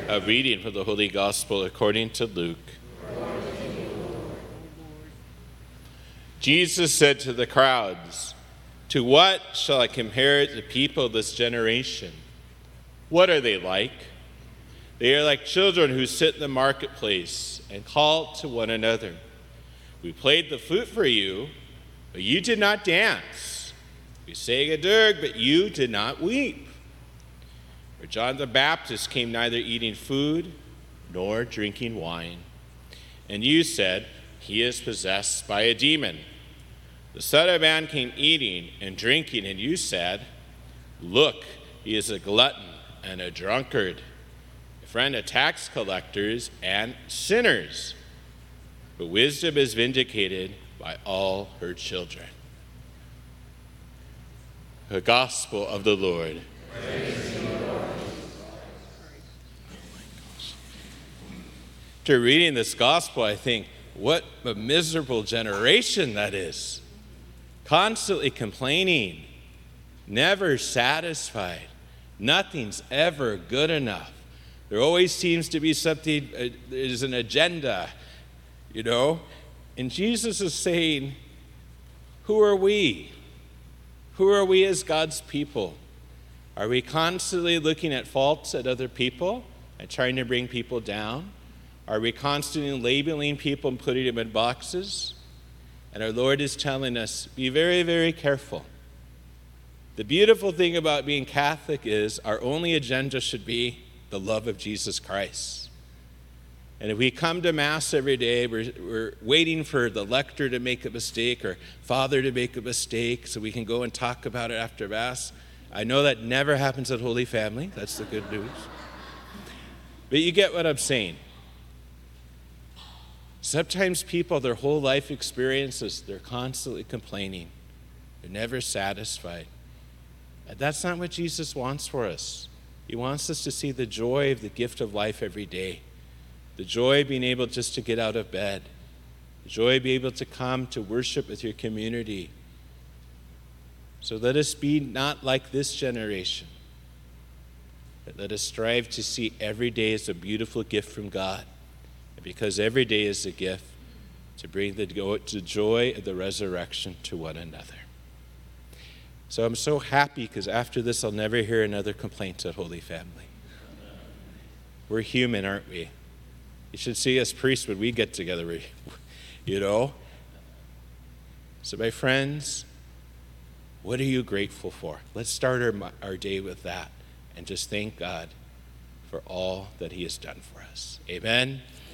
A reading from the Holy Gospel according to Luke. Jesus said to the crowds, "To what shall I compare the people of this generation? What are they like? They are like children who sit in the marketplace and call to one another. We played the flute for you, but you did not dance. We sang a dirge, but you did not weep. For John the Baptist came neither eating food nor drinking wine. And you said, 'He is possessed by a demon.' The Son of Man came eating and drinking, and you said, 'Look, he is a glutton and a drunkard, a friend of tax collectors and sinners.' But wisdom is vindicated by all her children." The Gospel of the Lord. After reading this gospel, I think, what a miserable generation that is. Constantly complaining, never satisfied. Nothing's ever good enough. There always seems to be something, there's an agenda, And Jesus is saying, who are we? Who are we as God's people? Are we constantly looking at faults at other people and trying to bring people down? Are we constantly labeling people and putting them in boxes? And our Lord is telling us, be very, very careful. The beautiful thing about being Catholic is our only agenda should be the love of Jesus Christ. And if we come to Mass every day, we're waiting for the lector to make a mistake or Father to make a mistake so we can go and talk about it after Mass. I know that never happens at Holy Family. That's the good news. But you get what I'm saying. Sometimes people, their whole life experiences, they're constantly complaining. They're never satisfied. And that's not what Jesus wants for us. He wants us to see the joy of the gift of life every day. The joy of being able just to get out of bed. The joy of being able to come to worship with your community. So let us be not like this generation, but let us strive to see every day as a beautiful gift from God. And because every day is a gift, to bring the joy of the resurrection to one another. So I'm so happy because after this I'll never hear another complaint at Holy Family. We're human, aren't we? You should see us priests when we get together, So my friends, what are you grateful for? Let's start our day with that and just thank God for all that he has done for us. Amen.